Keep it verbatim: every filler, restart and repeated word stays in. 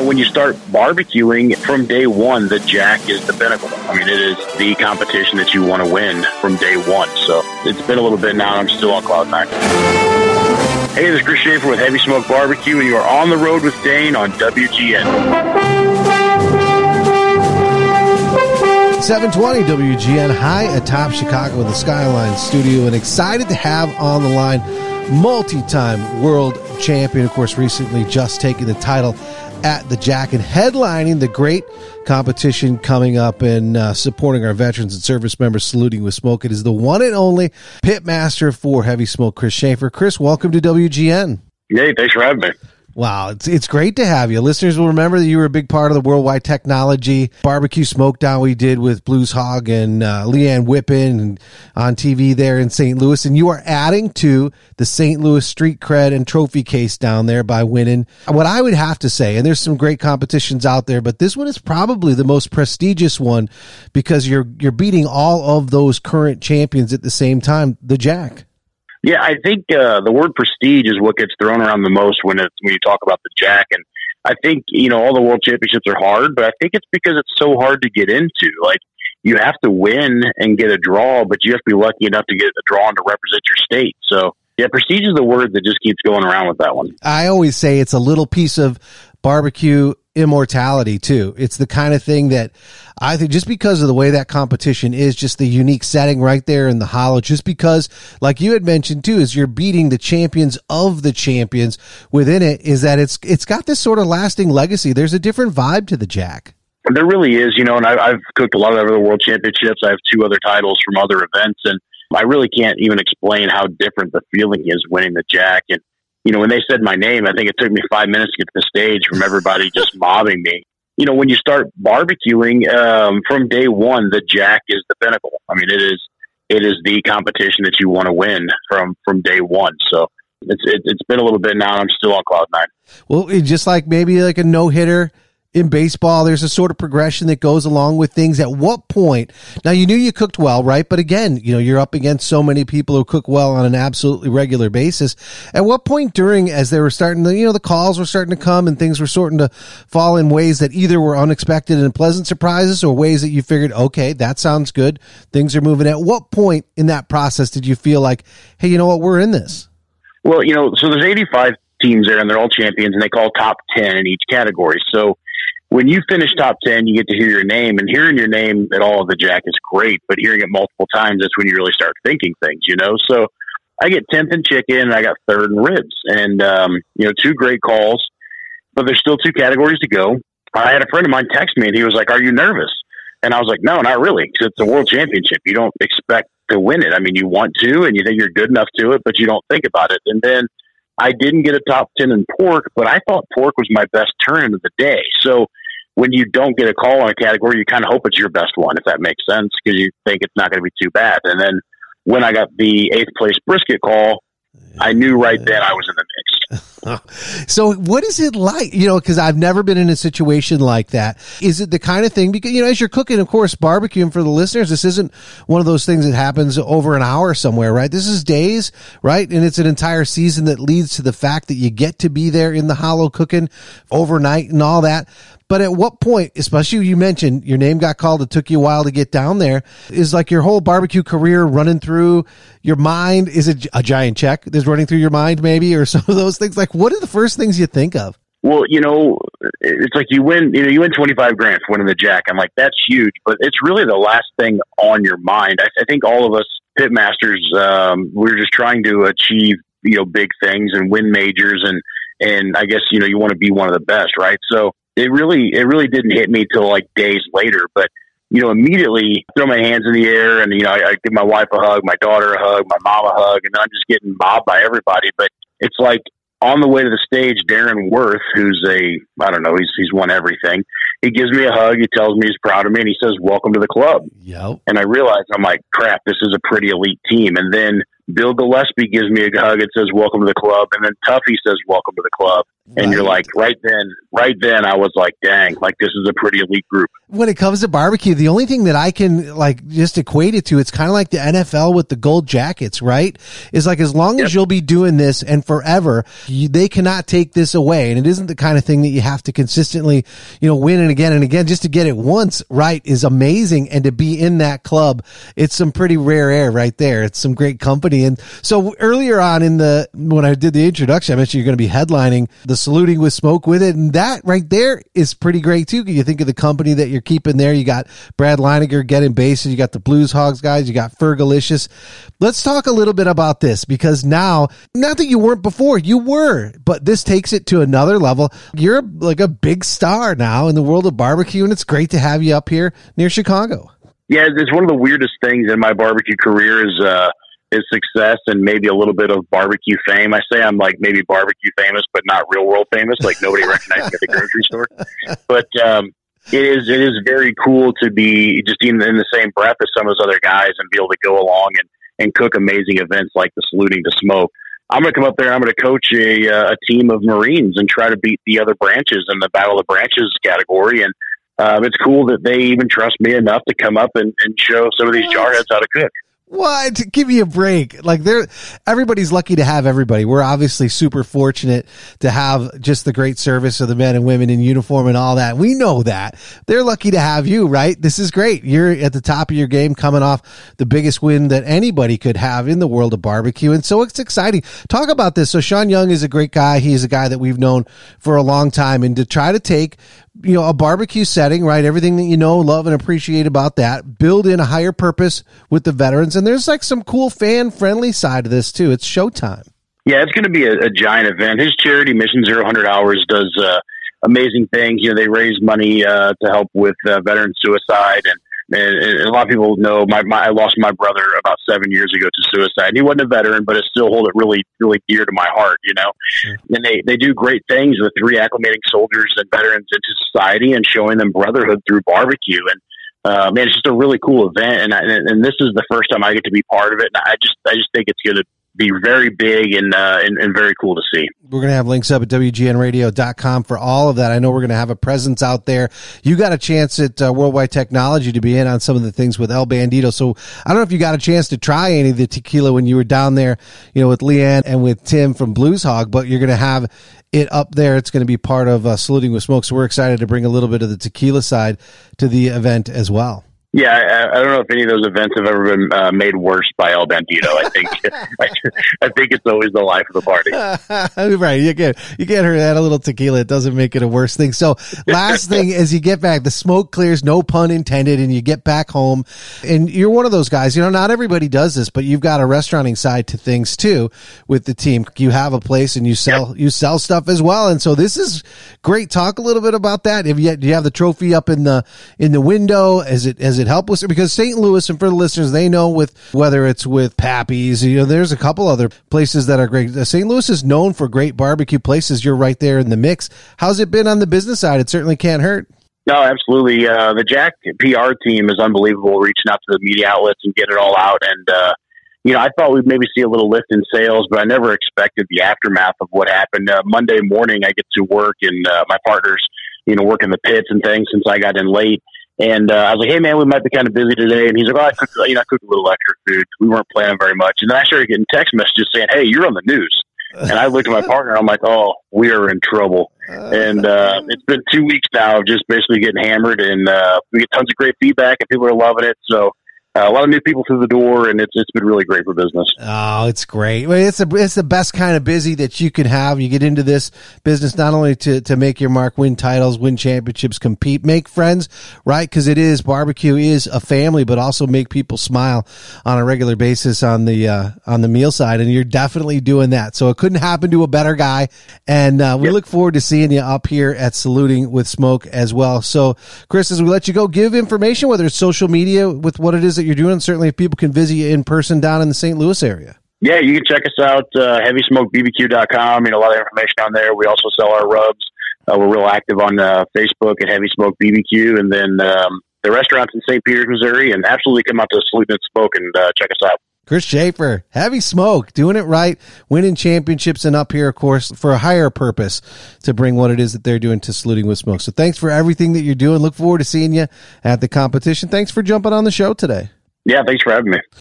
know, when you start barbecuing from day one, the Jack is the pinnacle. I mean, it is the competition that you want to win from day one. So it's been a little bit now, and I'm still on cloud nine. Hey, this is Chris Schaefer with Heavy Smoke Barbecue, and you are on the road with Dane on W G N. seven twenty W G N, high atop Chicago in the Skyline studio, and excited to have on the line multi-time world champion, of course, recently just taking the title at the Jack and headlining the great competition coming up and uh, supporting our veterans and service members, saluting with smoke. It is the one and only pitmaster for Heavy Smoke, Chris Schaefer. Chris, welcome to W G N. Hey, thanks for having me. Wow, it's it's great to have you. Listeners will remember that you were a big part of the Worldwide Technology Barbecue Smokedown we did with Blues Hog and uh, Leanne Whippen and on T V there in Saint Louis. And you are adding to the Saint Louis street cred and trophy case down there by winning what I would have to say, and there's some great competitions out there, but this one is probably the most prestigious one because you're you're beating all of those current champions at the same time, the Jack. Yeah, I think uh, the word prestige is what gets thrown around the most when it's, when you talk about the Jack. And I think, you know, all the world championships are hard, but I think it's because it's so hard to get into. Like, you have to win and get a draw, but you have to be lucky enough to get a draw and to represent your state. So, yeah, prestige is the word that just keeps going around with that one. I always say it's a little piece of barbecue immortality too. It's the kind of thing that I think, just because of the way that competition is, just the unique setting right there in the hollow, just because, like you had mentioned too, is you're beating the champions of the champions within it, is that it's it's got this sort of lasting legacy. There's a different vibe to the Jack. There really is, you know, and I, I've cooked a lot of other world championships. I have two other titles from other events, and I really can't even explain how different the feeling is winning the Jack. And you know, when they said my name, I think it took me five minutes to get to the stage from everybody just mobbing me. You know, when you start barbecuing, um, from day one, the Jack is the pinnacle. I mean, it is it is the competition that you want to win from, from day one. So it's it, it's been a little bit now, and I'm still on cloud nine. Well, it's just like maybe like a no-hitter in baseball, there's a sort of progression that goes along with things. At what point, now you knew you cooked well, right? But again, you know, you're up against so many people who cook well on an absolutely regular basis. At what point during, as they were starting to, you know, the calls were starting to come and things were starting to fall in ways that either were unexpected and pleasant surprises or ways that you figured, okay, that sounds good, things are moving. At what point in that process did you feel like, hey, you know what, we're in this? Well, you know, so there's eighty-five teams there and they're all champions, and they call top ten in each category. So when you finish top ten, you get to hear your name, and hearing your name at all of the Jack is great, but hearing it multiple times, that's when you really start thinking things, you know? So I get tenth in chicken, and I got third in ribs, and, um, you know, two great calls, but there's still two categories to go. I had a friend of mine text me, and he was like, are you nervous? And I was like, no, not really, because it's a world championship. You don't expect to win it. I mean, you want to, and you think you're good enough to it, but you don't think about it. And then I didn't get a top ten in pork, but I thought pork was my best turn of the day. So when you don't get a call on a category, you kind of hope it's your best one, if that makes sense, because you think it's not going to be too bad. And then when I got the eighth place brisket call, I knew right then I was in the mix. So what is it like, you know, because I've never been in a situation like that. Is it the kind of thing, because, you know, as you're cooking, of course, barbecuing for the listeners, this isn't one of those things that happens over an hour somewhere, right? This is days, right? And it's an entire season that leads to the fact that you get to be there in the hollow cooking overnight and all that. But at what point, especially you mentioned your name got called, it took you a while to get down there, is like your whole barbecue career running through your mind? Is it a giant check that's running through your mind maybe, or some of those things? Like, what are the first things you think of? Well, you know, it's like you win, you know, you win twenty-five grand for winning the Jack. I'm like, that's huge, but it's really the last thing on your mind. I, I think all of us pitmasters, um, we're just trying to achieve, you know, big things and win majors. And, and I guess, you know, you want to be one of the best, right? So it really, it really didn't hit me till like days later, but you know, immediately throw my hands in the air and, you know, I, I give my wife a hug, my daughter a hug, my mom a hug, and I'm just getting mobbed by everybody. But it's like on the way to the stage, Darren Worth, who's a, I don't know, he's, he's won everything. He gives me a hug. He tells me he's proud of me, and he says, welcome to the club. Yep. And I realized, I'm like, crap, this is a pretty elite team. And then Bill Gillespie gives me a hug and says, "Welcome to the club." And then Tuffy says, "Welcome to the club." And right. You're like, right then, right then I was like, dang, like this is a pretty elite group. When it comes to barbecue, the only thing that I can like just equate it to, it's kind of like the N F L with the gold jackets, right? Is like, as long yep. as you'll be doing this and forever, you, they cannot take this away. And it isn't the kind of thing that you have to consistently, you know, win and again and again. Just to get it once right is amazing. And to be in that club, it's some pretty rare air right there. It's some great company. And so earlier on in the, when I did the introduction, I mentioned you're going to be headlining the Saluting with Smoke with it. And that right there is pretty great too. You think of the company that you're keeping there. You got Brad Leininger getting bases. You got the Blues Hogs guys. You got Fergalicious. Let's talk a little bit about this, because now, not that you weren't before, you were, but this takes it to another level. You're like a big star now in the world of barbecue, and it's great to have you up here near Chicago. Yeah, it's one of the weirdest things in my barbecue career is, uh, is success and maybe a little bit of barbecue fame. I say I'm like maybe barbecue famous, but not real world famous. Like nobody recognizes me at the grocery store. But um, it is it is very cool to be just in, in the same breath as some of those other guys and be able to go along and, and cook amazing events like the Saluting to Smoke. I'm going to come up there and I'm going to coach a, uh, a team of Marines and try to beat the other branches in the Battle of the Branches category. And um, it's cool that they even trust me enough to come up and, and show some of these jarheads how to cook. What? Give me a break. Like, they're, everybody's lucky to have everybody. We're obviously super fortunate to have just the great service of the men and women in uniform and all that. We know that. They're lucky to have you, right? This is great. You're at the top of your game, coming off the biggest win that anybody could have in the world of barbecue. And so it's exciting. Talk about this. So Sean Young is a great guy. He's a guy that we've known for a long time. And to try to take, you know, a barbecue setting, right? Everything that you know, love, and appreciate about that, build in a higher purpose with the veterans. And there's like some cool fan friendly side to this too. It's showtime. Yeah, it's going to be a, a giant event. His charity, Mission Zero Hundred Hours, does uh, amazing things. You know, they raise money uh, to help with uh, veteran suicide. And, and, and a lot of people know my, my, I lost my brother about seven years ago to suicide. He wasn't a veteran, but it still hold it really, really dear to my heart, you know. Sure. And they, they do great things with reacclimating soldiers and veterans into society and showing them brotherhood through barbecue. And uh, man, it's just a really cool event. And, I, and this is the first time I get to be part of it. And I just, I just think it's going to be very big and, uh, and and very cool to see. We're going to have links up at W G N radio dot com for all of that. I know we're going to have a presence out there. You got a chance at uh, Worldwide Technology to be in on some of the things with El Bandito. So I don't know if you got a chance to try any of the tequila when you were down there, you know, with Leanne and with Tim from Blues Hog, but you're going to have it up there. It's going to be part of uh, Saluting with Smoke. So we're excited to bring a little bit of the tequila side to the event as well. Yeah, I, I don't know if any of those events have ever been uh, made worse by El Bandito. I think I, I think it's always the life of the party. Right. You can't, you can't hurt that a little tequila. It doesn't make it a worse thing. So last thing, as you get back, the smoke clears, no pun intended, and you get back home. And you're one of those guys, you know, not everybody does this, but you've got a restauranting side to things too with the team. You have a place and you sell, yep. you sell stuff as well. And so this is great. Talk a little bit about that. If you, do you have the trophy up in the, in the window? Is it, is it help with, because Saint Louis, and for the listeners, they know with whether it's with Pappy's, you know, there's a couple other places that are great. Saint Louis is known for great barbecue places. You're right there in the mix. How's it been on the business side? It certainly can't hurt. No, absolutely. Uh, the Jack P R team is unbelievable, reaching out to the media outlets and getting it all out. And, uh, you know, I thought we'd maybe see a little lift in sales, but I never expected the aftermath of what happened. Uh, Monday morning, I get to work, and uh, my partner's, you know, working the pits and things since I got in late. And uh, I was like, "Hey, man, we might be kind of busy today." And he's like, "Oh, I cooked, you know, I cooked a little extra food. We weren't planning very much." And then I started getting text messages saying, "Hey, you're on the news." And I looked at my partner. I'm like, "Oh, we are in trouble." And uh, it's been two weeks now of just basically getting hammered, and uh, we get tons of great feedback, and people are loving it. So uh, a lot of new people through the door, and it's it's been really great for business. Oh, it's great. Well, it's a, it's the best kind of busy that you can have. You get into this business not only to, to make your mark, win titles, win championships, compete, make friends, right? Because it is, barbecue is a family, but also make people smile on a regular basis on the uh, on the meal side, and you're definitely doing that. So it couldn't happen to a better guy, and uh, we yep. look forward to seeing you up here at Saluting with Smoke as well. So, Chris, as we let you go, give information, whether it's social media with what it is that you're doing. Certainly, if people can visit you in person down in the Saint Louis area. Yeah, you can check us out, uh, heavy smoke b b q dot com. You know, a lot of information on there. We also sell our rubs. Uh, we're real active on uh, Facebook at Heavy Smoke B B Q, and then um, the restaurants in Saint Peters, Missouri. And absolutely come out to Saluting with Smoke and uh, check us out. Chris Schaefer, heavy smoke, doing it right, winning championships, and up here, of course, for a higher purpose to bring what it is that they're doing to Saluting with Smoke. So thanks for everything that you're doing. Look forward to seeing you at the competition. Thanks for jumping on the show today. Yeah, thanks for having me.